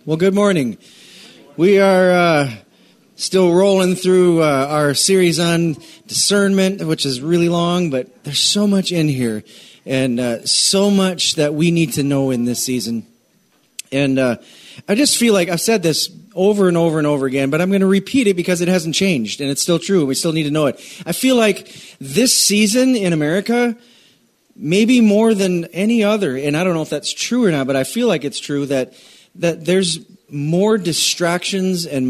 Well, good morning. We are still rolling through our series on discernment, which is really long, but there's so much in here and so much that we need to know in this season. And I just feel like I've said this over and over and over again, but I'm going to repeat it because it hasn't changed, and it's still true. We still need to know it. I feel like this season in America, maybe more than any other, and I don't know if that's true or not, but I feel like it's true that there's more distractions and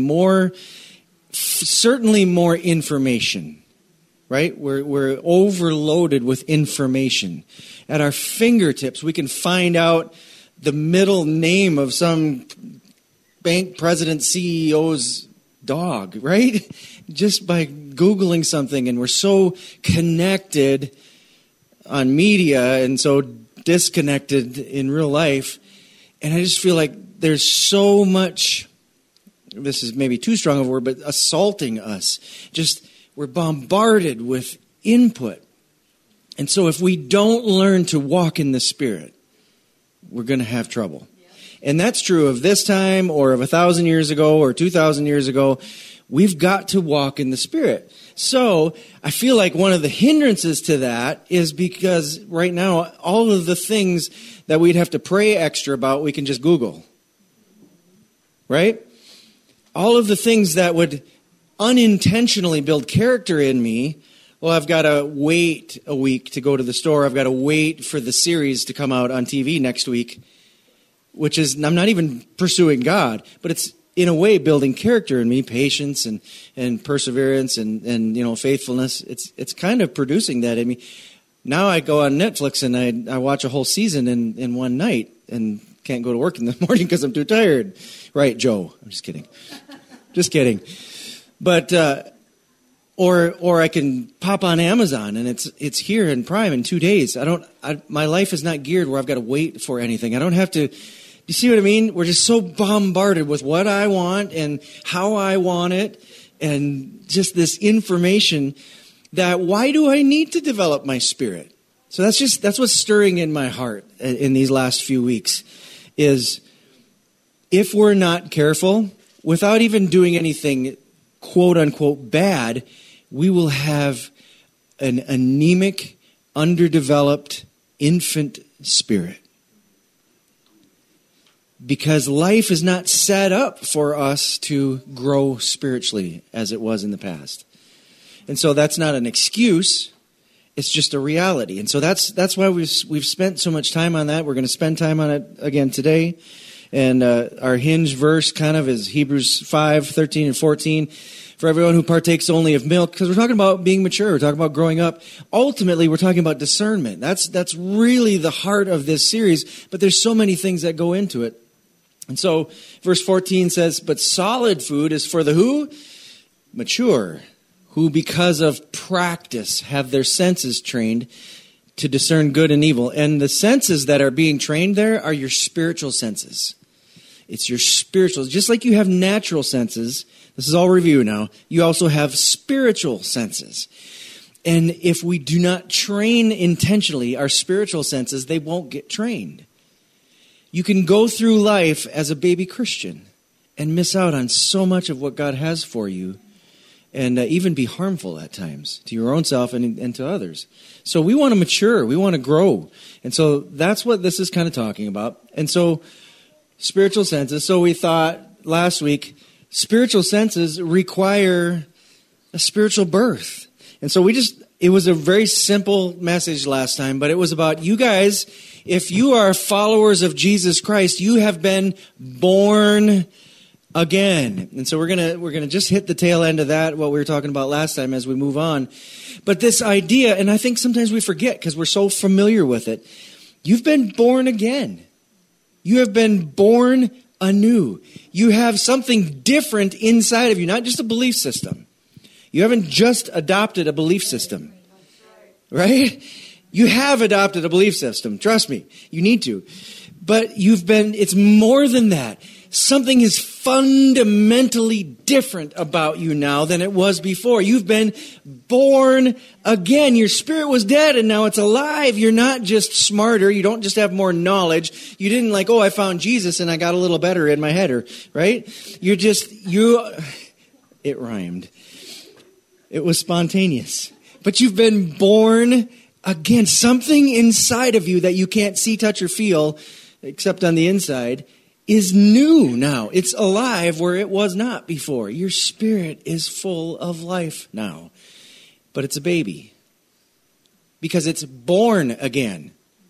certainly more information, right? We're overloaded with information. At our fingertips, we can find out the middle name of some bank president CEO's dog, right? Just by Googling something, and we're so connected on media and so disconnected in real life. And I just feel like there's so much, this is maybe too strong of a word, but assaulting us. Just, we're bombarded with input. And so if we don't learn to walk in the Spirit, we're going to have trouble. And that's true of this time or of 1,000 years ago or 2,000 years ago. We've got to walk in the Spirit. So I feel like one of the hindrances to that is because right now, all of the things that we'd have to pray extra about, we can just Google. Right? All of the things that would unintentionally build character in me, well, I've got to wait a week to go to the store. I've got to wait for the series to come out on TV next week, which is, I'm not even pursuing God, but it's in a way building character in me, patience and perseverance and faithfulness. It's kind of producing that in me. Now I go on Netflix and I watch a whole season in one night and can't go to work in the morning because I'm too tired. Right, Joe? I'm just kidding. Just kidding. But or I can pop on Amazon and it's here in Prime in 2 days. My life is not geared where I've got to wait for anything. I don't have to. Do you see what I mean? We're just so bombarded with what I want and how I want it and just this information that why do I need to develop my spirit? So that's what's stirring in my heart in these last few weeks is if we're not careful, without even doing anything quote unquote bad, we will have an anemic, underdeveloped infant spirit. Because life is not set up for us to grow spiritually as it was in the past. And so that's not an excuse. It's just a reality. And so that's why we've spent so much time on that. We're going to spend time on it again today. And our hinge verse kind of is Hebrews 5:13 and 14. For everyone who partakes only of milk, because we're talking about being mature, we're talking about growing up. Ultimately, we're talking about discernment. That's really the heart of this series, but there's so many things that go into it. And so, verse 14 says, but solid food is for the who? Mature, who because of practice have their senses trained to discern good and evil. And the senses that are being trained there are your spiritual senses. It's your spiritual, just like you have natural senses. This is all review now. You also have spiritual senses. And if we do not train intentionally our spiritual senses, they won't get trained. You can go through life as a baby Christian and miss out on so much of what God has for you and even be harmful at times to your own self and to others. So we want to mature. We want to grow. And so that's what this is kind of talking about. And so spiritual senses. So we thought last week, spiritual senses require a spiritual birth. And so it was a very simple message last time, but it was about you guys, if you are followers of Jesus Christ, you have been born again. And so we're going to just hit the tail end of that, what we were talking about last time as we move on. But this idea, and I think sometimes we forget because we're so familiar with it, you've been born again. You have been born anew. You have something different inside of you, not just a belief system. You haven't just adopted a belief system, right? You have adopted a belief system. Trust me, you need to. But it's more than that. Something is fundamentally different about you now than it was before. You've been born again. Your spirit was dead and now it's alive. You're not just smarter. You don't just have more knowledge. You didn't I found Jesus and I got a little better in my head, right? It rhymed. It was spontaneous. But you've been born again. Something inside of you that you can't see, touch, or feel, except on the inside, is new now. It's alive where it was not before. Your spirit is full of life now. But it's a baby. Because it's born again.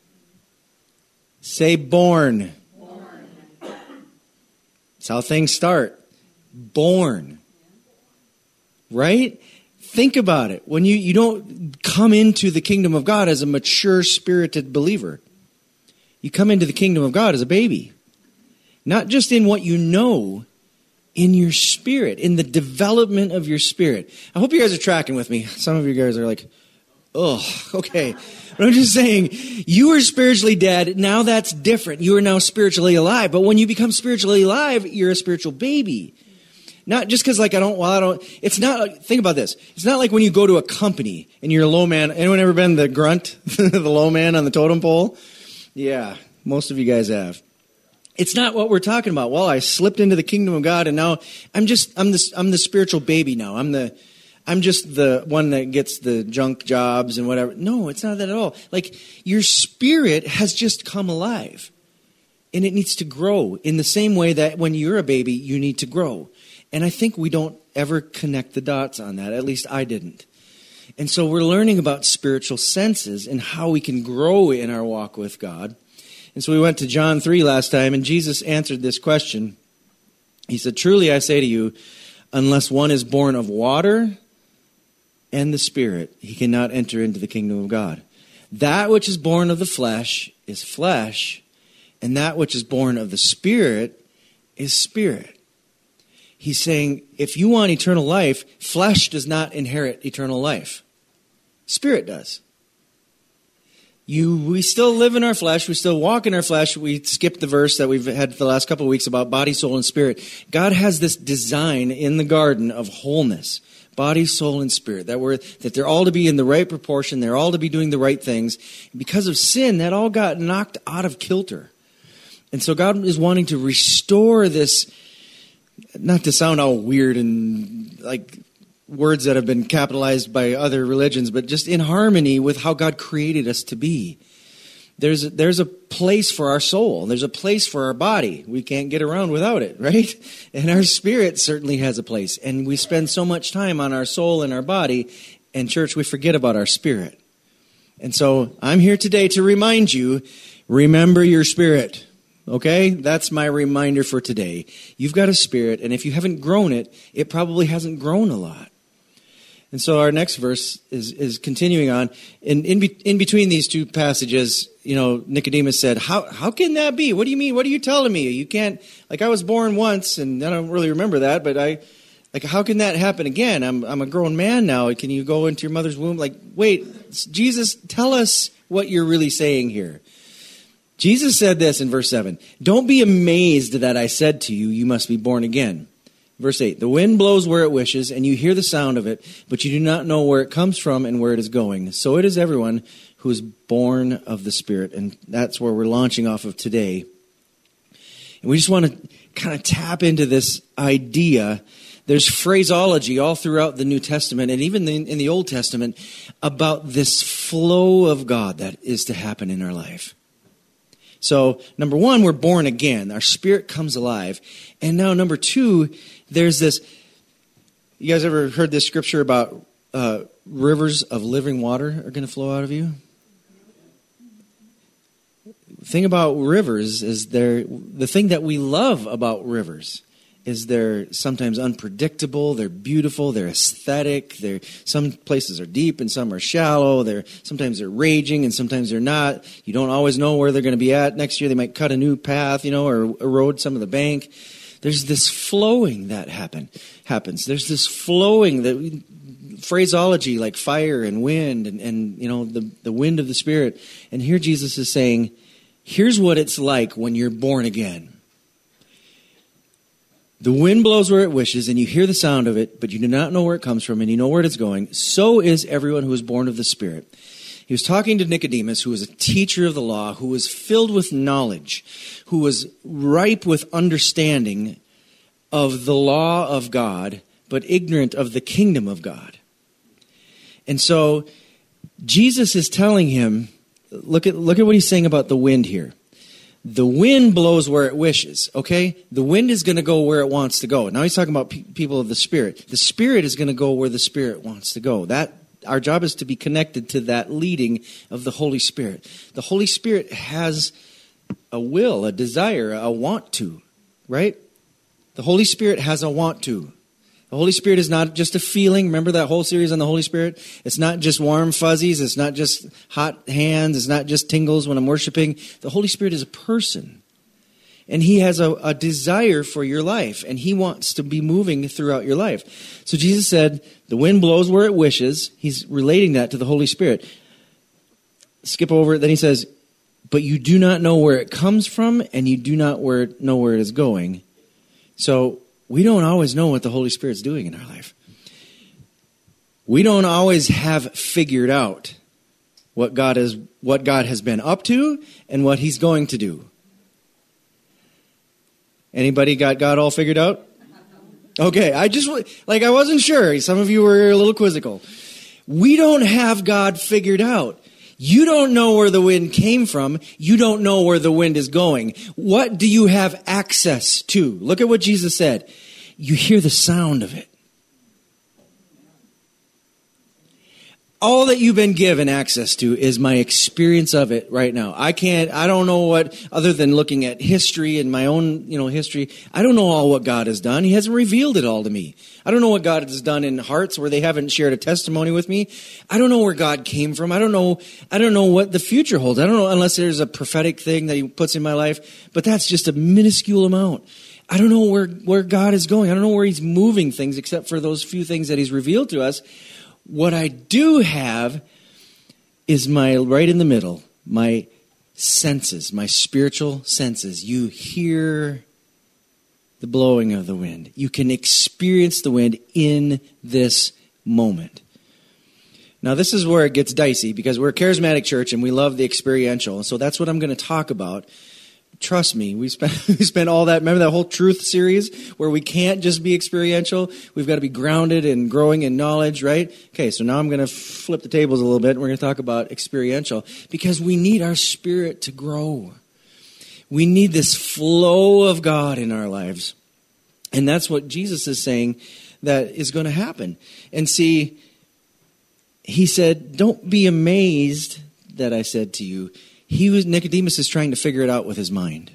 Say born. Born. That's how things start. Born. Right? Think about it. When you don't come into the kingdom of God as a mature, spirited believer. You come into the kingdom of God as a baby. Not just in what you know, in your spirit, in the development of your spirit. I hope you guys are tracking with me. Some of you guys are like, oh, okay. But I'm just saying, you were spiritually dead. Now that's different. You are now spiritually alive. But when you become spiritually alive, you're a spiritual baby. Not just because it's not, think about this. It's not like when you go to a company and you're a low man. Anyone ever been the grunt, the low man on the totem pole? Yeah, most of you guys have. It's not what we're talking about. Well, I slipped into the kingdom of God and now I'm the spiritual baby now. I'm just the one that gets the junk jobs and whatever. No, it's not that at all. Your spirit has just come alive and it needs to grow in the same way that when you're a baby, you need to grow. And I think we don't ever connect the dots on that. At least I didn't. And so we're learning about spiritual senses and how we can grow in our walk with God. And so we went to John 3 last time, and Jesus answered this question. He said, "Truly I say to you, unless one is born of water and the Spirit, he cannot enter into the kingdom of God. That which is born of the flesh is flesh, and that which is born of the Spirit is spirit." He's saying, if you want eternal life, flesh does not inherit eternal life. Spirit does. We still live in our flesh. We still walk in our flesh. We skipped the verse that we've had for the last couple of weeks about body, soul, and spirit. God has this design in the garden of wholeness, body, soul, and spirit, that they're all to be in the right proportion. They're all to be doing the right things. And because of sin, that all got knocked out of kilter. And so God is wanting to restore this, not to sound all weird and like words that have been capitalized by other religions, but just in harmony with how God created us to be. There's a place for our soul. There's a place for our body. We can't get around without it, right? And our spirit certainly has a place. And we spend so much time on our soul and our body, and church, we forget about our spirit. And so I'm here today to remind you, remember your spirit. Okay? That's my reminder for today. You've got a spirit, and if you haven't grown it, it probably hasn't grown a lot. And so our next verse is continuing on. In between these two passages, Nicodemus said, how can that be? What do you mean? What are you telling me? You can't, I was born once, and I don't really remember that, but how can that happen again? I'm a grown man now. Can you go into your mother's womb? Wait, Jesus, tell us what you're really saying here. Jesus said this in verse 7, "Don't be amazed that I said to you, you must be born again." Verse 8, "The wind blows where it wishes, and you hear the sound of it, but you do not know where it comes from and where it is going. So it is everyone who is born of the Spirit." And that's where we're launching off of today. And we just want to kind of tap into this idea. There's phraseology all throughout the New Testament and even in the Old Testament about this flow of God that is to happen in our life. So, number one, we're born again. Our spirit comes alive. And now, number two, there's this. You guys ever heard this scripture about rivers of living water are going to flow out of you? The thing about rivers is the thing that we love about rivers is they're sometimes unpredictable, they're beautiful, they're aesthetic, some places are deep and some are shallow, sometimes they're raging and sometimes they're not. You don't always know where they're going to be at. Next year they might cut a new path, or erode some of the bank. There's this flowing that happens. There's this flowing, phraseology like fire and wind and the wind of the Spirit. And here Jesus is saying, Here's what it's like when you're born again. The wind blows where it wishes, and you hear the sound of it, but you do not know where it comes from, and you know where it's going. So is everyone who is born of the Spirit. He was talking to Nicodemus, who was a teacher of the law, who was filled with knowledge, who was ripe with understanding of the law of God, but ignorant of the kingdom of God. And so Jesus is telling him, look at what he's saying about the wind here. The wind blows where it wishes, okay? The wind is going to go where it wants to go. Now he's talking about people of the Spirit. The Spirit is going to go where the Spirit wants to go. Our job is to be connected to that leading of the Holy Spirit. The Holy Spirit has a will, a desire, a want to, right? The Holy Spirit has a want to. The Holy Spirit is not just a feeling. Remember that whole series on the Holy Spirit? It's not just warm fuzzies. It's not just hot hands. It's not just tingles when I'm worshiping. The Holy Spirit is a person. And he has a desire for your life. And he wants to be moving throughout your life. So Jesus said, the wind blows where it wishes. He's relating that to the Holy Spirit. Skip over it. Then he says, but you do not know where it comes from, and you do not know where it is going. So we don't always know what the Holy Spirit's doing in our life. We don't always have figured out what God has been up to and what he's going to do. Anybody got God all figured out? Okay, I wasn't sure. Some of you were a little quizzical. We don't have God figured out. You don't know where the wind came from. You don't know where the wind is going. What do you have access to? Look at what Jesus said. You hear the sound of it. All that you've been given access to is my experience of it right now. I don't know what, other than looking at history and my own, history, I don't know all what God has done. He hasn't revealed it all to me. I don't know what God has done in hearts where they haven't shared a testimony with me. I don't know where God came from. I don't know what the future holds. I don't know unless there's a prophetic thing that he puts in my life, but that's just a minuscule amount. I don't know where God is going. I don't know where he's moving things except for those few things that he's revealed to us. What I do have is right in the middle, my senses, my spiritual senses. You hear the blowing of the wind. You can experience the wind in this moment. Now, this is where it gets dicey because we're a charismatic church and we love the experiential. So that's what I'm going to talk about. Trust me, we spent all that, remember that whole truth series where we can't just be experiential? We've got to be grounded and growing in knowledge, right? Okay, so now I'm going to flip the tables a little bit and we're going to talk about experiential because we need our spirit to grow. We need this flow of God in our lives. And that's what Jesus is saying that is going to happen. And see, he said, don't be amazed that I said to you. Nicodemus is trying to figure it out with his mind.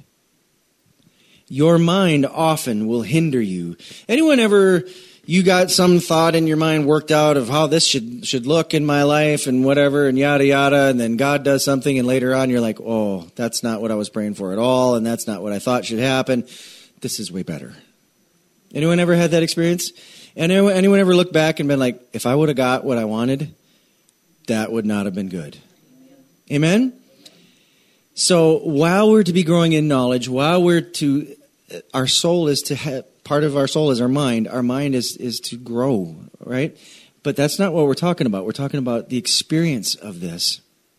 Your mind often will hinder you. Anyone ever, you got some thought in your mind worked out of how this should look in my life and whatever and yada yada, and then God does something and later on you're like, oh, that's not what I was praying for at all, and that's not what I thought should happen. This is way better. Anyone ever had that experience? Anyone ever looked back and been like, if I would have got what I wanted, that would not have been good. Amen? So while we're to be growing in knowledge, our soul is to have, part of our soul is our mind. Our mind is to grow, right? But that's not what we're talking about. We're talking about the experience of this.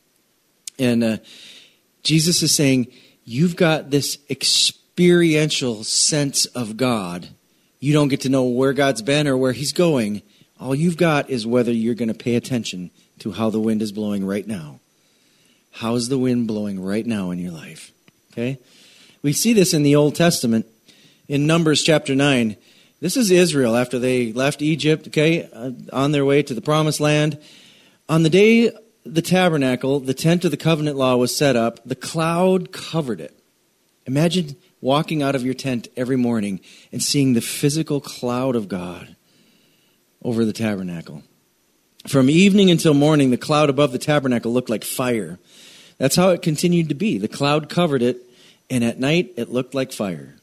And Jesus is saying, you've got this experiential sense of God. You don't get to know where God's been or where he's going. All you've got is whether you're going to pay attention to how the wind is blowing right now. How's the wind blowing right now in your life? Okay? We see this in the Old Testament. In Numbers chapter 9. This is Israel after they left Egypt, okay, on their way to the promised land. On the day the tabernacle, the tent of the covenant law was set up, the cloud covered it. Imagine walking out of your tent every morning and seeing the physical cloud of God over the tabernacle. From evening until morning, the cloud above the tabernacle looked like fire. That's how it continued to be. The cloud covered it, and at night it looked like fire.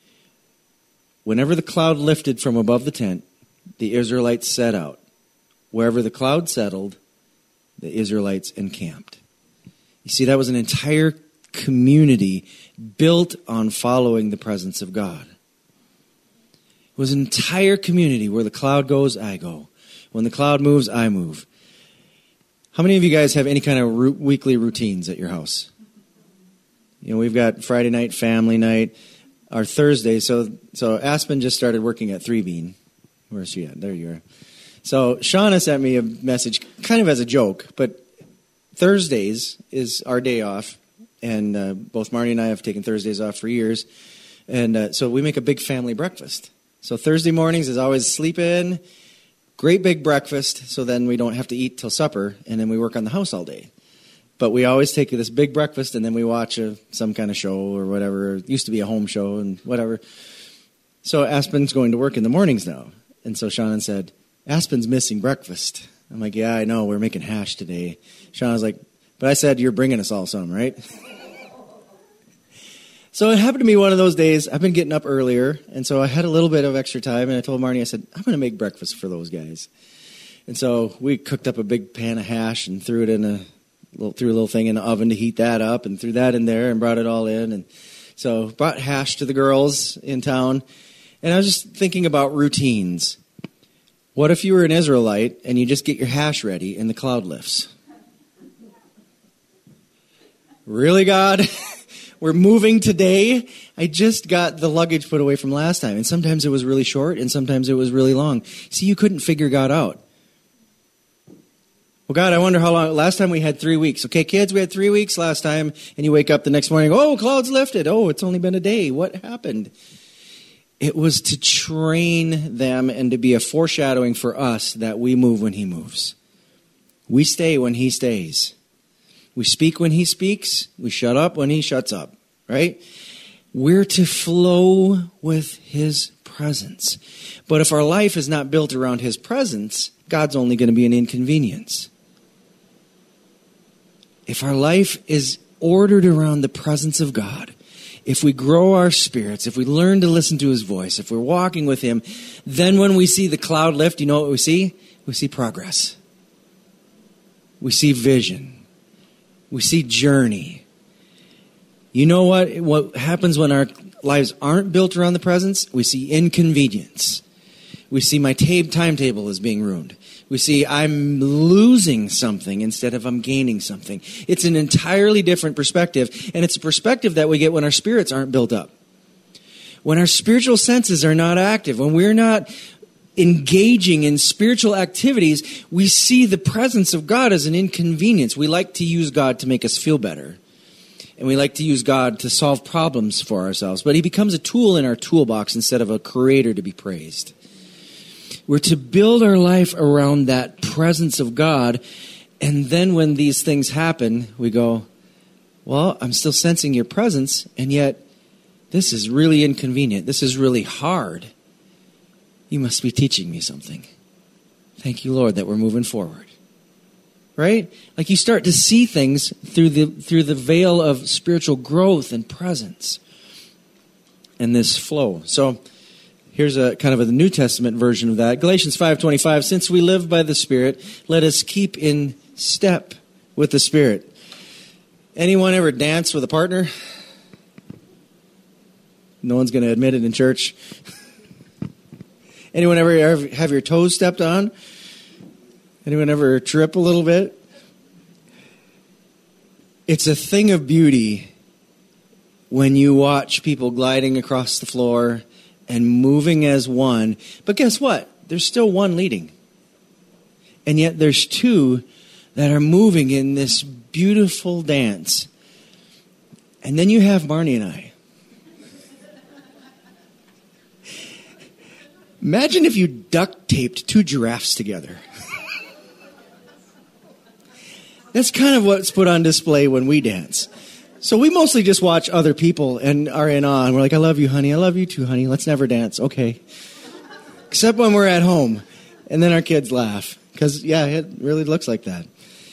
Whenever the cloud lifted from above the tent, the Israelites set out. Wherever the cloud settled, the Israelites encamped. You see, that was an entire community built on following the presence of God. It was an entire community where the cloud goes, I go. When the cloud moves, I move. How many of you guys have any kind of weekly routines at your house? You know, we've got Friday night, family night, our Thursday. So Aspen just started working at 3Bean. Where's she at? There you are. So Shauna sent me a message kind of as a joke, but Thursdays is our day off. And both Marnie and I have taken Thursdays off for years. And so we make a big family breakfast. So Thursday mornings is always sleep in, great big breakfast, so then we don't have to eat till supper, and then we work on the house all day. But we always take this big breakfast, and then we watch some kind of show or whatever. It used to be a home show and whatever. So Aspen's going to work in the mornings now. And so Shannon said, Aspen's missing breakfast. I'm like, yeah, I know. We're making hash today. Shannon's like, but I said, you're bringing us all some, right? So it happened to be one of those days. I've been getting up earlier, and so I had a little bit of extra time, and I told Marnie, I said, I'm going to make breakfast for those guys. And so we cooked up a big pan of hash and threw it in a little thing in the oven to heat that up, and threw that in there and brought it all in. And so brought hash to the girls in town. And I was just thinking about routines. What if you were an Israelite and you just get your hash ready and the cloud lifts? Really, God? We're moving today. I just got the luggage put away from last time. And sometimes it was really short and sometimes it was really long. See, you couldn't figure God out. Well, God, I wonder how long. Last time we had 3 weeks. Okay, kids, we had 3 weeks last time. And you wake up the next morning, oh, clouds lifted. Oh, it's only been a day. What happened? It was to train them and to be a foreshadowing for us that we move when he moves. We stay when he stays. We speak when he speaks. We shut up when he shuts up, right? We're to flow with his presence. But if our life is not built around his presence, God's only going to be an inconvenience. If our life is ordered around the presence of God, if we grow our spirits, if we learn to listen to his voice, if we're walking with him, then when we see the cloud lift, you know what we see? We see progress. We see vision. We see journey. You know what happens when our lives aren't built around the presence? We see inconvenience. We see my timetable is being ruined. We see I'm losing something instead of I'm gaining something. It's an entirely different perspective, and it's a perspective that we get when our spirits aren't built up. When our spiritual senses are not active, when we're not engaging in spiritual activities, we see the presence of God as an inconvenience. We like to use God to make us feel better. And we like to use God to solve problems for ourselves. But he becomes a tool in our toolbox instead of a creator to be praised. We're to build our life around that presence of God. And then when these things happen, we go, well, I'm still sensing your presence. And yet, this is really inconvenient. This is really hard. You must be teaching me something. Thank you, Lord, that we're moving forward. Right? Like you start to see things through the veil of spiritual growth and presence and this flow. So here's a kind of a New Testament version of that. Galatians 5:25, since we live by the Spirit, let us keep in step with the Spirit. Anyone ever dance with a partner? No one's going to admit it in church. Anyone ever have your toes stepped on? Anyone ever trip a little bit? It's a thing of beauty when you watch people gliding across the floor and moving as one. But guess what? There's still one leading. And yet there's two that are moving in this beautiful dance. And then you have Marnie and I. Imagine if you duct taped two giraffes together. That's kind of what's put on display when we dance. So we mostly just watch other people and are in awe. And we're like, I love you, honey. I love you too, honey. Let's never dance. Okay. Except when we're at home. And then our kids laugh. Because, yeah, it really looks like that.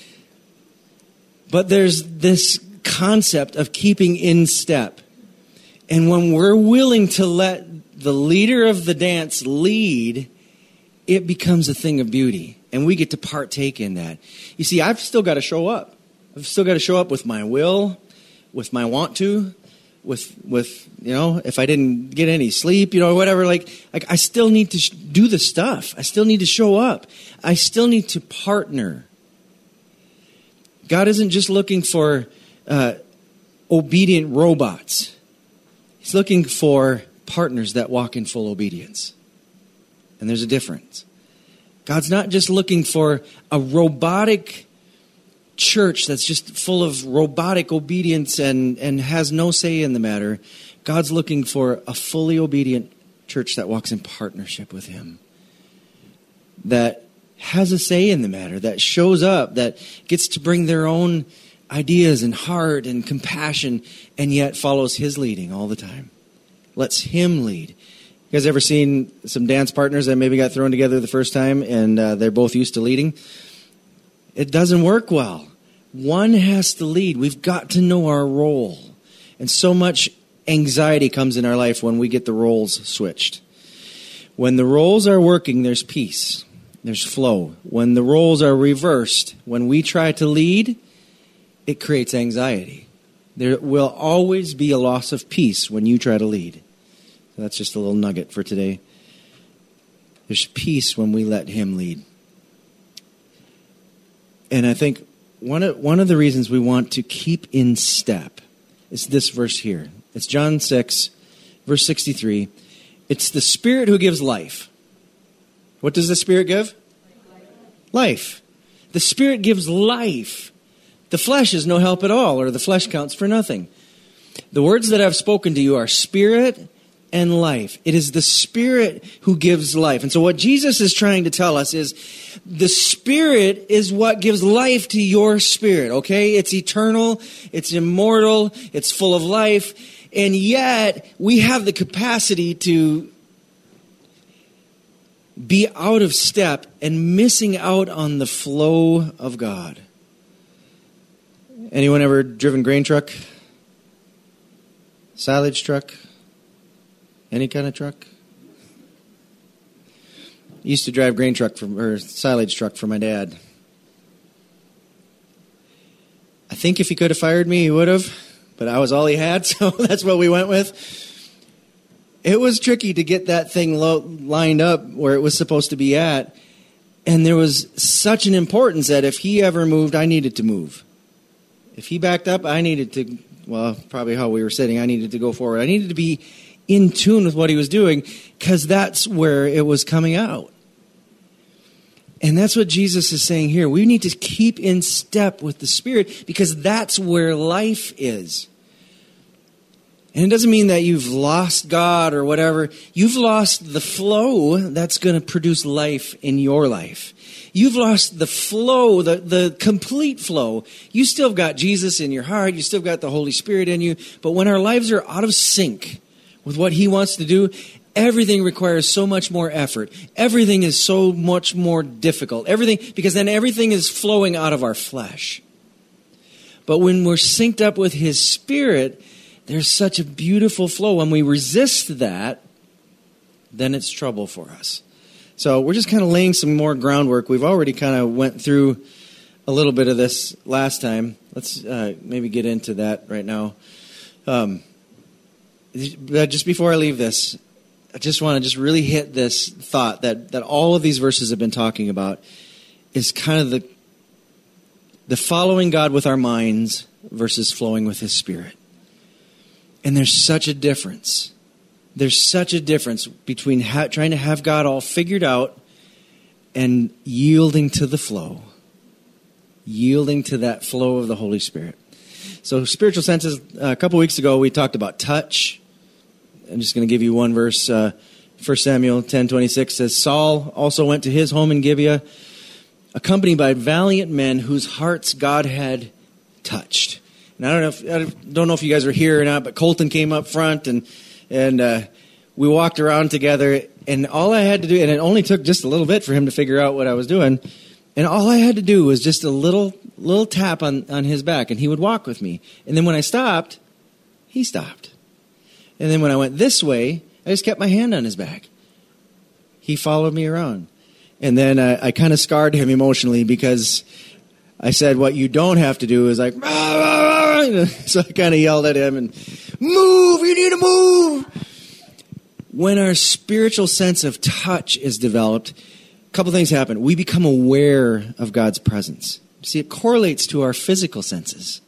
But there's this concept of keeping in step. And when we're willing to let the leader of the dance lead, it becomes a thing of beauty. And we get to partake in that. You see, I've still got to show up. I've still got to show up with my will, with my want to, with if I didn't get any sleep, whatever. Like I still need to do the stuff. I still need to show up. I still need to partner. God isn't just looking for obedient robots. He's looking for partners that walk in full obedience. And there's a difference. God's not just looking for a robotic church that's just full of robotic obedience and has no say in the matter. God's looking for a fully obedient church that walks in partnership with Him, that has a say in the matter, that shows up, that gets to bring their own ideas and heart and compassion, and yet follows His leading all the time. Lets Him lead. You guys ever seen some dance partners that maybe got thrown together the first time and they're both used to leading? It doesn't work well. One has to lead. We've got to know our role. And so much anxiety comes in our life when we get the roles switched. When the roles are working, there's peace. There's flow. When the roles are reversed, when we try to lead, it creates anxiety. There will always be a loss of peace when you try to lead. So that's just a little nugget for today. There's peace when we let Him lead. And I think one of the reasons we want to keep in step is this verse here. It's John 6, verse 63. It's the Spirit who gives life. What does the Spirit give? Life. The Spirit gives life. The flesh is no help at all, or the flesh counts for nothing. The words that I've spoken to you are spirit and life. It is the Spirit who gives life. And so what Jesus is trying to tell us is the Spirit is what gives life to your spirit, okay? It's eternal, it's immortal, it's full of life, and yet we have the capacity to be out of step and missing out on the flow of God. Anyone ever driven grain truck? Silage truck? Any kind of truck? Used to drive grain truck or silage truck for my dad. I think if he could have fired me, he would have, but I was all he had, so that's what we went with. It was tricky to get that thing lined up where it was supposed to be at, and there was such an importance that if he ever moved, I needed to move. If he backed up, I needed to, probably how we were sitting, I needed to go forward. I needed to be in tune with what he was doing, because that's where it was coming out. And that's what Jesus is saying here. We need to keep in step with the Spirit, because that's where life is. And it doesn't mean that you've lost God or whatever. You've lost the flow that's going to produce life in your life. You've lost the flow, the complete flow. You still got Jesus in your heart. You still got the Holy Spirit in you. But when our lives are out of sync with what He wants to do, everything requires so much more effort. Everything is so much more difficult. Because then everything is flowing out of our flesh. But when we're synced up with His Spirit, there's such a beautiful flow. When we resist that, then it's trouble for us. So we're just kind of laying some more groundwork. We've already kind of went through a little bit of this last time. Let's maybe get into that right now. Just before I leave this, I just want to just really hit this thought that all of these verses have been talking about is kind of the following God with our minds versus flowing with His Spirit. And there's such a difference. There's such a difference between trying to have God all figured out and yielding to the flow. Yielding to that flow of the Holy Spirit. So spiritual senses, a couple weeks ago we talked about touch. I'm just going to give you one verse. 1 Samuel 10:26 says, Saul also went to his home in Gibeah, accompanied by valiant men whose hearts God had touched. And I don't know if you guys were here or not, but Colton came up front and we walked around together, and all I had to do, and it only took just a little bit for him to figure out what I was doing, and all I had to do was just a little tap on his back, and he would walk with me. And then when I stopped, he stopped. And then when I went this way, I just kept my hand on his back. He followed me around. And then I kind of scarred him emotionally, because I said, what you don't have to do is like, So I kind of yelled at him and, move, you need to move. When our spiritual sense of touch is developed, a couple things happen. We become aware of God's presence. See, it correlates to our physical senses.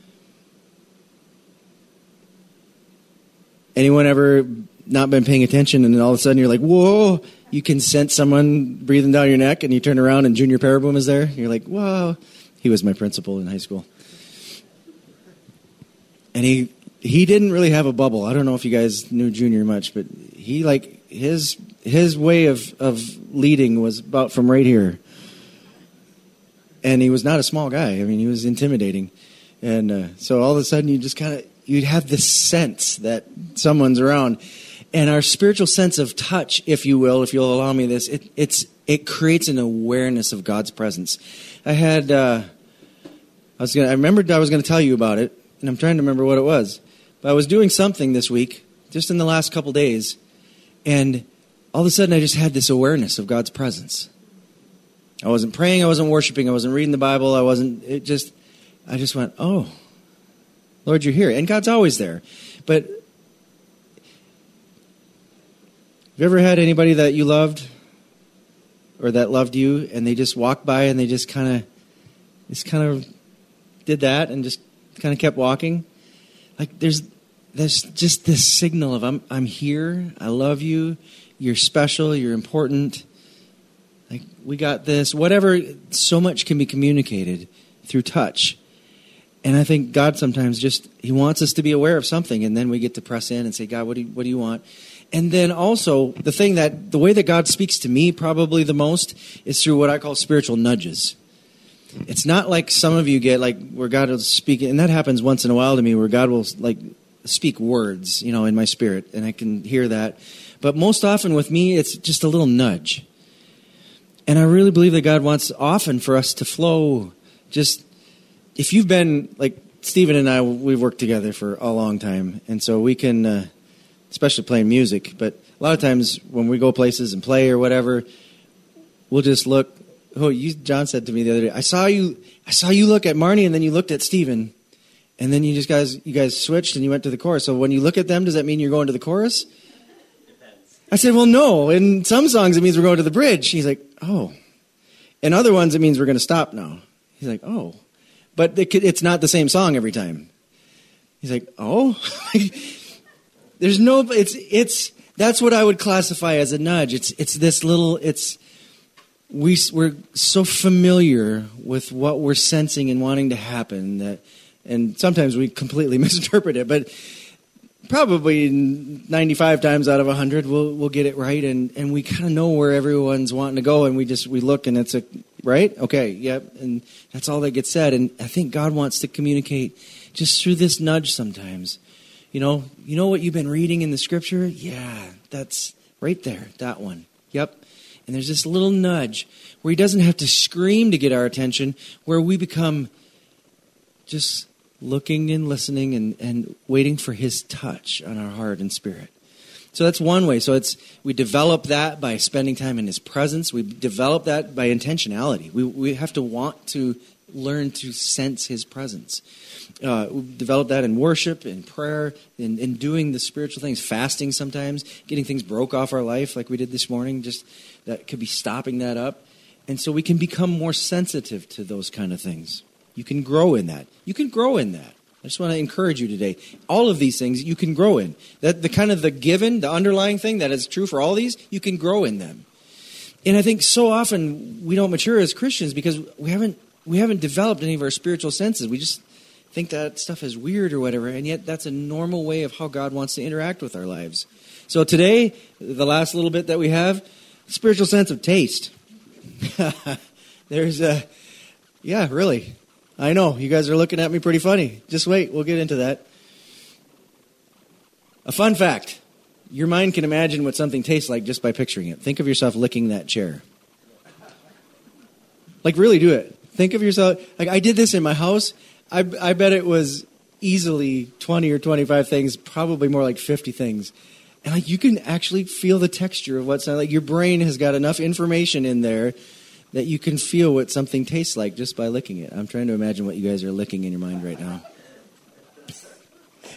Anyone ever not been paying attention and then all of a sudden you're like, whoa, you can sense someone breathing down your neck and you turn around and Junior Paraboom is there? You're like, whoa. He was my principal in high school. And he didn't really have a bubble. I don't know if you guys knew Junior much, but he like his way of leading was about from right here. And he was not a small guy. I mean, he was intimidating. And so all of a sudden you'd have this sense that someone's around. And our spiritual sense of touch, if you will, if you'll allow me this, it creates an awareness of God's presence. I remembered I was going to tell you about it, and I'm trying to remember what it was. But I was doing something this week, just in the last couple days, and all of a sudden I just had this awareness of God's presence. I wasn't praying, I wasn't worshiping, I wasn't reading the Bible, I just went, oh, Lord, you're here. And God's always there. But have you ever had anybody that you loved or that loved you and they just walked by and they just kind of did that and just kind of kept walking? Like there's just this signal of I'm here, I love you, you're special, you're important. Like we got this, whatever, so much can be communicated through touch. And I think God sometimes He wants us to be aware of something, and then we get to press in and say, God, what do you want? And then also, the way that God speaks to me probably the most is through what I call spiritual nudges. It's not like some of you get, like, where God will speak, and that happens once in a while to me, where God will, like, speak words, in my spirit, and I can hear that. But most often with me, it's just a little nudge. And I really believe that God wants often for us to flow just... If you've been, like Stephen and I, we've worked together for a long time, and so we can, especially playing music, but a lot of times when we go places and play or whatever, we'll just look. John said to me the other day, I saw you look at Marnie, and then you looked at Stephen, and then you guys switched and you went to the chorus. So when you look at them, does that mean you're going to the chorus? Depends. I said, well, no. In some songs, it means we're going to the bridge. He's like, oh. In other ones, it means we're going to stop now. He's like, oh. But it's not the same song every time. He's like, oh? There's no, that's what I would classify as a nudge. It's this little, we're so familiar with what we're sensing and wanting to happen and sometimes we completely misinterpret it, but probably 95 times out of 100 we'll get it right, and we kind of know where everyone's wanting to go, and we look and it's right? Okay, yep. And that's all that gets said. And I think God wants to communicate just through this nudge sometimes. You know what you've been reading in the scripture? Yeah, that's right there, that one. Yep. And there's this little nudge where he doesn't have to scream to get our attention, where we become just looking and listening and waiting for his touch on our heart and spirit. So that's one way. So we develop that by spending time in his presence. We develop that by intentionality. We have to want to learn to sense his presence. We develop that in worship, in prayer, in doing the spiritual things, fasting sometimes, getting things broke off our life like we did this morning. Just that could be stopping that up. And so we can become more sensitive to those kind of things. You can grow in that. You can grow in that. I just want to encourage you today. All of these things you can grow in. That the kind of the given, the underlying thing that is true for all these, you can grow in them. And I think so often we don't mature as Christians because we haven't developed any of our spiritual senses. We just think that stuff is weird or whatever, and yet that's a normal way of how God wants to interact with our lives. So today, the last little bit that we have, spiritual sense of taste. Yeah, really. I know, you guys are looking at me pretty funny. Just wait, we'll get into that. A fun fact. Your mind can imagine what something tastes like just by picturing it. Think of yourself licking that chair. Like, really do it. Think of yourself, like I did this in my house. I bet it was easily 20 or 25 things, probably more like 50 things. And like you can actually feel the texture of what's like. Your brain has got enough information in there that you can feel what something tastes like just by licking it. I'm trying to imagine what you guys are licking in your mind right now.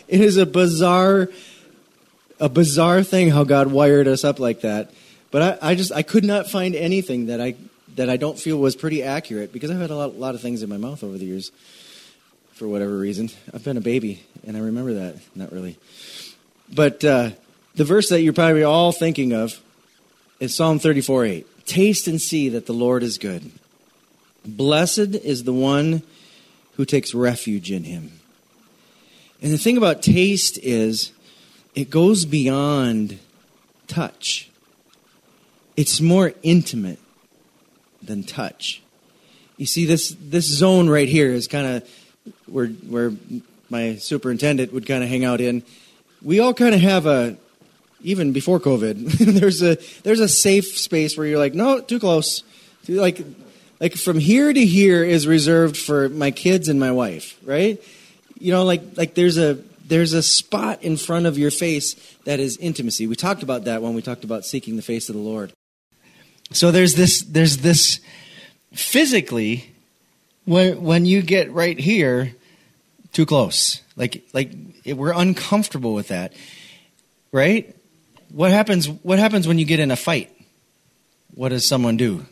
It is a bizarre thing how God wired us up like that. But I could not find anything that I don't feel was pretty accurate, because I've had a lot of things in my mouth over the years for whatever reason. I've been a baby, and I remember that. Not really. But the verse that you're probably all thinking of is Psalm 34:8. Taste and see that the Lord is good. Blessed is the one who takes refuge in him. And the thing about taste is it goes beyond touch. It's more intimate than touch. You see, this zone right here is kind of where my superintendent would kind of hang out in. We all kind of have even before COVID, there's a safe space where you're like, no, too close. Like from here to here is reserved for my kids and my wife, right? You know, like there's a spot in front of your face that is intimacy. We talked about that when we talked about seeking the face of the Lord. So there's this physically, when you get right here, too close. Like we're uncomfortable with that, right? What happens when you get in a fight? What does someone do?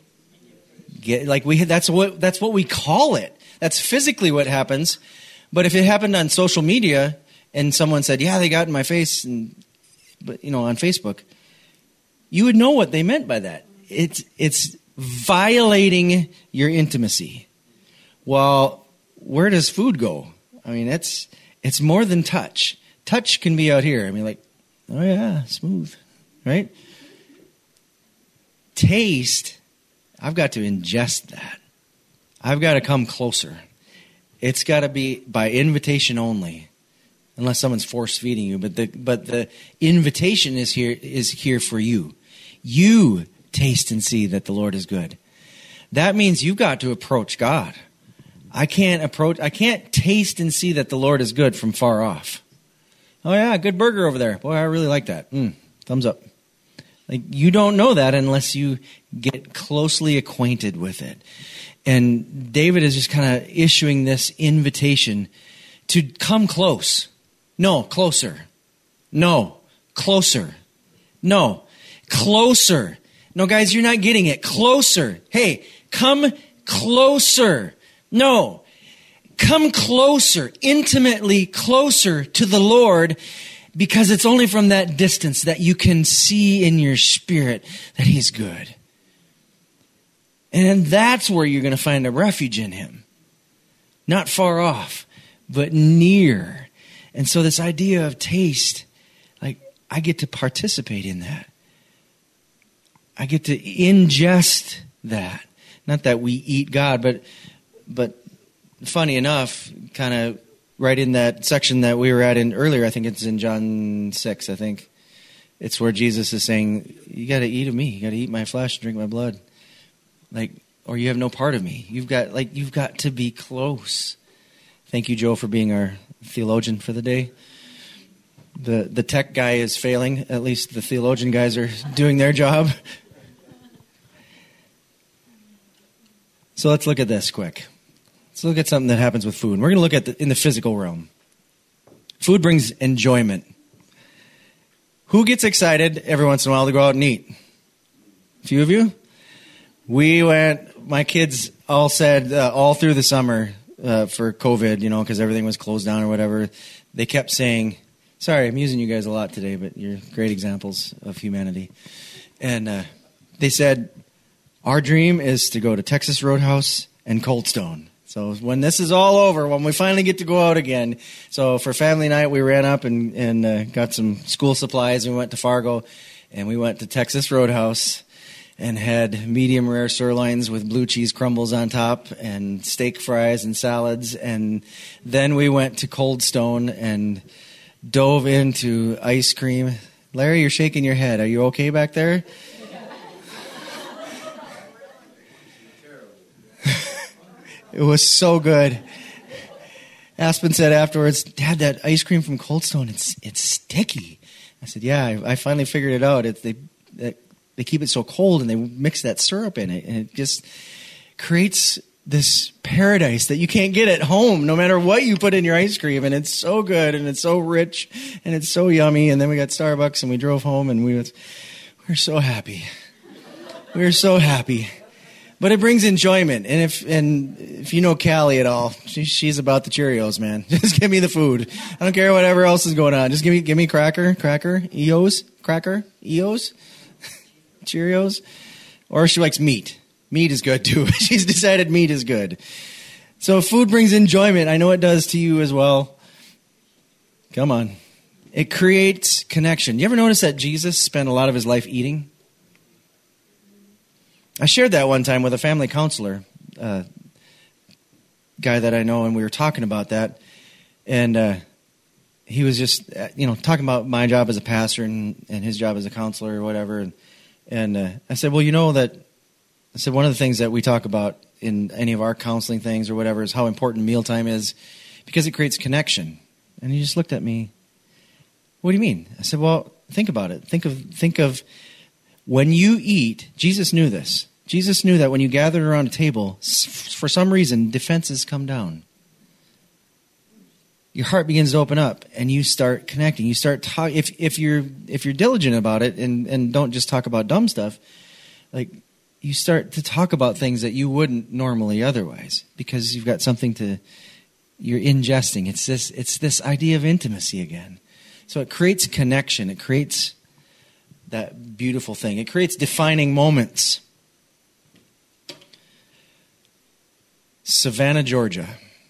That's what we call it. That's physically what happens. But if it happened on social media and someone said, "Yeah, they got in my face," but on Facebook, you would know what they meant by that. It's violating your intimacy. Well, where does food go? I mean, it's more than touch. Touch can be out here. I mean, like, oh yeah, smooth, right? Taste, I've got to ingest that. I've got to come closer. It's got to be by invitation only, unless someone's force feeding you. But the invitation is here for you. You taste and see that the Lord is good. That means you've got to approach God. I can't taste and see that the Lord is good from far off. Oh yeah, good burger over there. Boy, I really like that. Thumbs up. Like, you don't know that unless you get closely acquainted with it. And David is just kind of issuing this invitation to come close. No, closer. No, closer. No, closer. No, guys, you're not getting it. Closer. Hey, come closer. No, come closer, intimately closer to the Lord, because it's only from that distance that you can see in your spirit that He's good. And that's where you're going to find a refuge in Him. Not far off, but near. And so this idea of taste, like, I get to participate in that. I get to ingest that. Not that we eat God, but funny enough, kind of right in that section that we were at in earlier, I think it's in John 6, I think. It's where Jesus is saying, you got to eat of me. You got to eat my flesh, drink my blood. Like, or you have no part of me. You've got to be close. Thank you, Joe, for being our theologian for the day. The tech guy is failing. At least the theologian guys are doing their job. So let's look at this quick. Let's look at something that happens with food. We're going to look at in the physical realm. Food brings enjoyment. Who gets excited every once in a while to go out and eat? A few of you? We went, my kids all said all through the summer for COVID, because everything was closed down or whatever, they kept saying, sorry, I'm using you guys a lot today, but you're great examples of humanity. And they said, our dream is to go to Texas Roadhouse and Cold Stone. So when this is all over, when we finally get to go out again, so for family night, we ran up and got some school supplies, and we went to Fargo, and we went to Texas Roadhouse and had medium rare sirloins with blue cheese crumbles on top and steak fries and salads. And then we went to Cold Stone and dove into ice cream. Larry, you're shaking your head. Are you okay back there? It was so good. Aspen said afterwards, Dad, that ice cream from Cold Stone, it's sticky. I said, yeah, I finally figured it out. They keep it so cold and they mix that syrup in it, and it just creates this paradise that you can't get at home, no matter what you put in your ice cream. And it's so good, and it's so rich, and it's so yummy. And then we got Starbucks, and we drove home, and we were so happy. We were so happy. But it brings enjoyment. And if you know Callie at all, she's about the Cheerios, man. Just give me the food. I don't care whatever else is going on. Just give me cracker, Cheerios, or she likes meat. Meat is good too. She's decided meat is good. So food brings enjoyment. I know it does to you as well. Come on. It creates connection. You ever notice that Jesus spent a lot of his life eating? I shared that one time with a family counselor, guy that I know, and we were talking about that. And he was just, talking about my job as a pastor and his job as a counselor or whatever. And I said, well, one of the things that we talk about in any of our counseling things or whatever is how important mealtime is because it creates connection. And he just looked at me. What do you mean? I said, well, think about it. Think of when you eat. Jesus knew this. Jesus knew that when you gathered around a table, for some reason, defenses come down. Your heart begins to open up, and you start connecting. You start talking. If you're diligent about it, and don't just talk about dumb stuff, like you start to talk about things that you wouldn't normally otherwise, because you've got something you're ingesting. It's this idea of intimacy again. So it creates connection. It creates that beautiful thing. It creates defining moments. Savannah, Georgia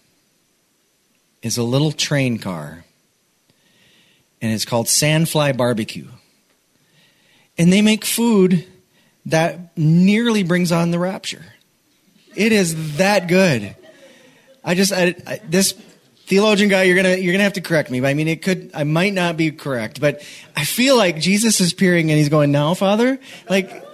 is a little train car, and it's called Sandfly Barbecue. And they make food that nearly brings on the rapture. It is that good. This theologian guy, you're gonna have to correct me. But I mean, I might not be correct, but I feel like Jesus is peering and he's going, "Now, Father?" Like,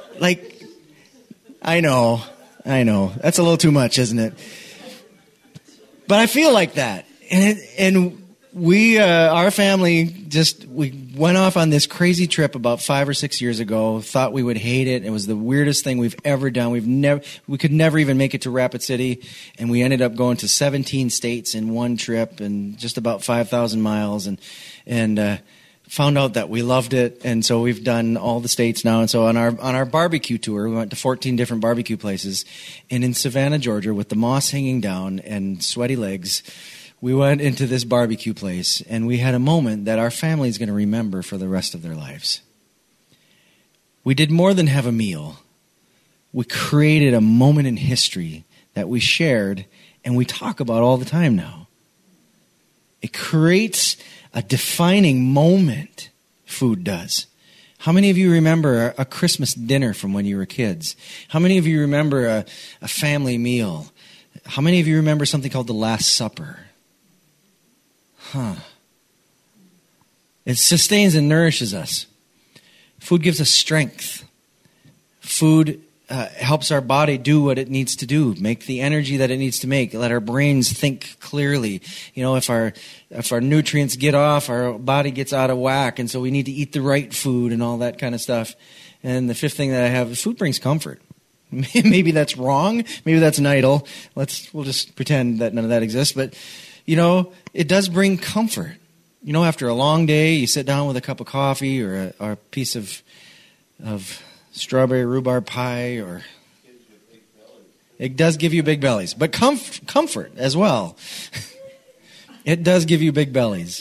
I know. That's a little too much, isn't it? But I feel like that. And we, our family, we went off on this crazy trip about 5 or 6 years ago. Thought we would hate it. It was the weirdest thing we've ever done. We could never even make it to Rapid City, and we ended up going to 17 states in one trip and just about 5,000 miles, and found out that we loved it. And so we've done all the states now. And so on our barbecue tour, we went to 14 different barbecue places, and in Savannah, Georgia, with the moss hanging down and sweaty legs, we went into this barbecue place, and we had a moment that our family is going to remember for the rest of their lives. We did more than have a meal. We created a moment in history that we shared, and we talk about all the time now. It creates a defining moment, food does. How many of you remember a Christmas dinner from when you were kids? How many of you remember a family meal? How many of you remember something called the Last Supper? It sustains and nourishes us. Food gives us strength. Food helps our body do what it needs to do, make the energy that it needs to make, let our brains think clearly. If our nutrients get off, our body gets out of whack, and so we need to eat the right food and all that kind of stuff. And the fifth thing that I have is food brings comfort. Maybe that's wrong. Maybe that's an idol. We'll just pretend that none of that exists. But, it does bring comfort. After a long day, you sit down with a cup of coffee or a piece of strawberry rhubarb pie, or it does give you big bellies. But comfort as well. It does give you big bellies.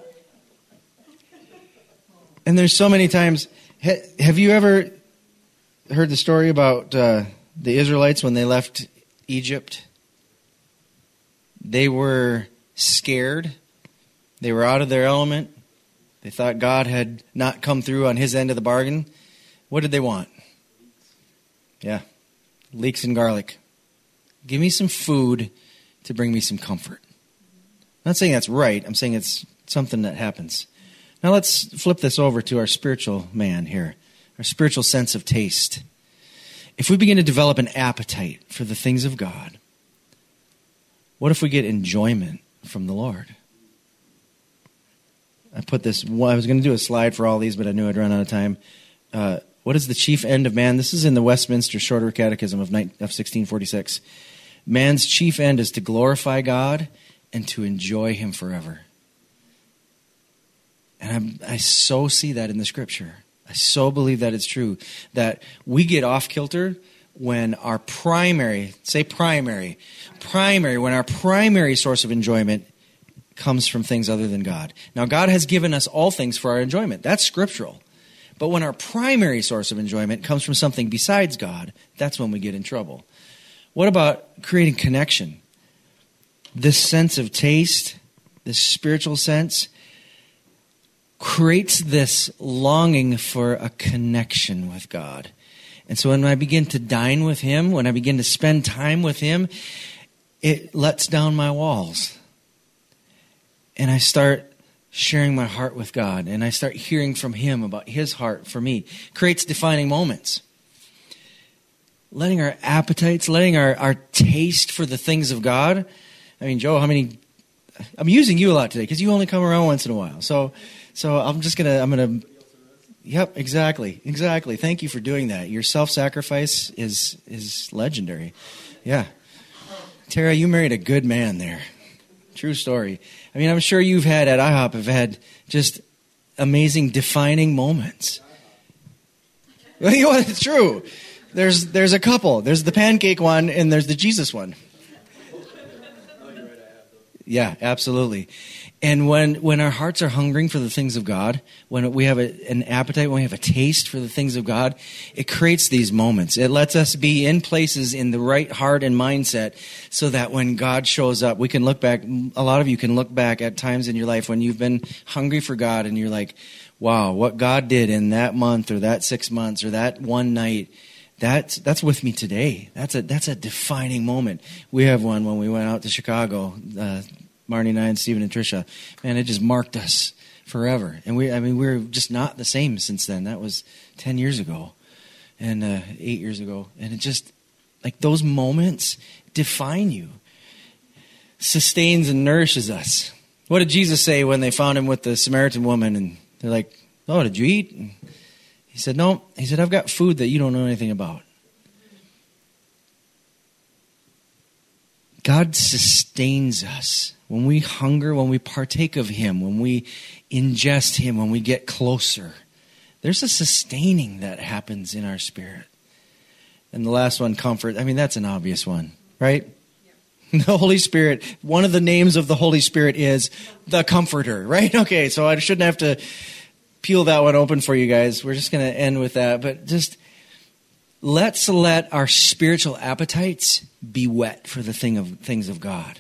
And there's so many times. Have you ever heard the story about the Israelites when they left Egypt? They were scared. They were out of their element. They thought God had not come through on his end of the bargain. What did they want? Yeah, leeks and garlic. Give me some food to bring me some comfort. I'm not saying that's right. I'm saying it's something that happens. Now let's flip this over to our spiritual man here, our spiritual sense of taste. If we begin to develop an appetite for the things of God, what if we get enjoyment from the Lord? I was going to do a slide for all these, but I knew I'd run out of time. What is the chief end of man? This is in the Westminster Shorter Catechism of 1646. Man's chief end is to glorify God and to enjoy him forever. And I so see that in the scripture. I so believe that it's true, that we get off kilter when our primary source of enjoyment comes from things other than God. Now, God has given us all things for our enjoyment. That's scriptural. But when our primary source of enjoyment comes from something besides God, that's when we get in trouble. What about creating connection? This sense of taste, this spiritual sense, creates this longing for a connection with God. And so when I begin to dine with him, when I begin to spend time with him, it lets down my walls. And I start sharing my heart with God. And I start hearing from him about his heart for me. Creates defining moments. Letting our appetites, letting our taste for the things of God. I mean, Joe, I'm using you a lot today because you only come around once in a while. So I'm going to, yep, exactly. Thank you for doing that. Your self-sacrifice is legendary. Yeah. Tara, you married a good man there. True story. I mean, I'm sure you've had at IHOP have had just amazing defining moments. Well, you know what? It's true. There's a couple. There's the pancake one and there's the Jesus one. Yeah, absolutely. And when our hearts are hungering for the things of God, when we have an appetite, when we have a taste for the things of God, it creates these moments. It lets us be in places in the right heart and mindset so that when God shows up, we can look back. A lot of you can look back at times in your life when you've been hungry for God and you're like, wow, what God did in that month or that 6 months or that one night, that's with me today. That's a defining moment. We have one when we went out to Chicago, Marnie and I and Stephen and Tricia. Man, it just marked us forever. And we're just not the same since then. That was 10 years ago and 8 years ago. And it just, like, those moments define you. Sustains and nourishes us. What did Jesus say when they found him with the Samaritan woman? And they're like, oh, did you eat? And he said, no. He said, I've got food that you don't know anything about. God sustains us. When we hunger, when we partake of him, when we ingest him, when we get closer, there's a sustaining that happens in our spirit. And the last one, comfort. I mean, that's an obvious one, right? Yeah. The Holy Spirit, one of the names of the Holy Spirit is the Comforter, right? Okay, so I shouldn't have to peel that one open for you guys. We're just going to end with that. But just let's let our spiritual appetites be wet for the things of God.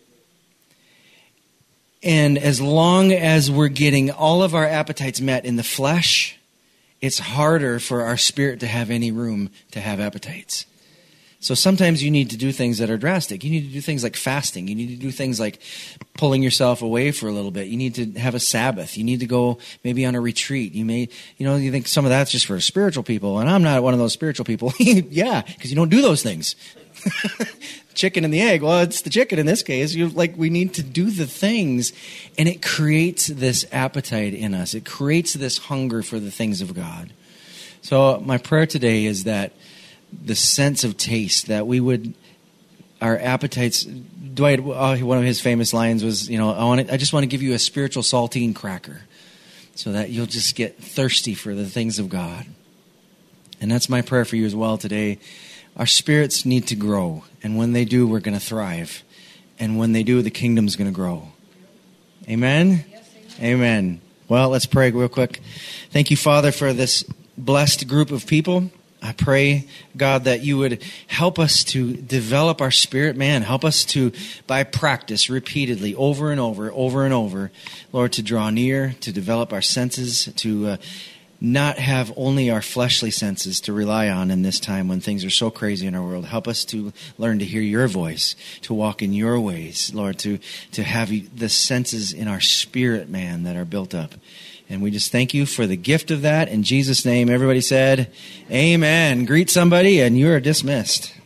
And as long as we're getting all of our appetites met in the flesh, it's harder for our spirit to have any room to have appetites. So sometimes you need to do things that are drastic. You need to do things like fasting. You need to do things like pulling yourself away for a little bit. You need to have a Sabbath. You need to go maybe on a retreat. You think some of that's just for spiritual people. And I'm not one of those spiritual people. Yeah, because you don't do those things. Chicken and the egg. Well, it's the chicken in this case. We need to do the things. And it creates this appetite in us. It creates this hunger for the things of God. So my prayer today is that the sense of taste, that we would, our appetites, Dwight, one of his famous lines was, I just want to give you a spiritual saltine cracker so that you'll just get thirsty for the things of God. And that's my prayer for you as well today. Our spirits need to grow. And when they do, we're going to thrive. And when they do, the kingdom's going to grow. Amen? Yes, amen. Well, let's pray real quick. Thank you, Father, for this blessed group of people. I pray, God, that you would help us to develop our spirit, man. Help us to, by practice, repeatedly, over and over, Lord, to draw near, to develop our senses, to not have only our fleshly senses to rely on in this time when things are so crazy in our world. Help us to learn to hear your voice, to walk in your ways, Lord, to have the senses in our spirit, man, that are built up. And we just thank you for the gift of that. In Jesus' name, everybody said, amen. Greet somebody and you are dismissed.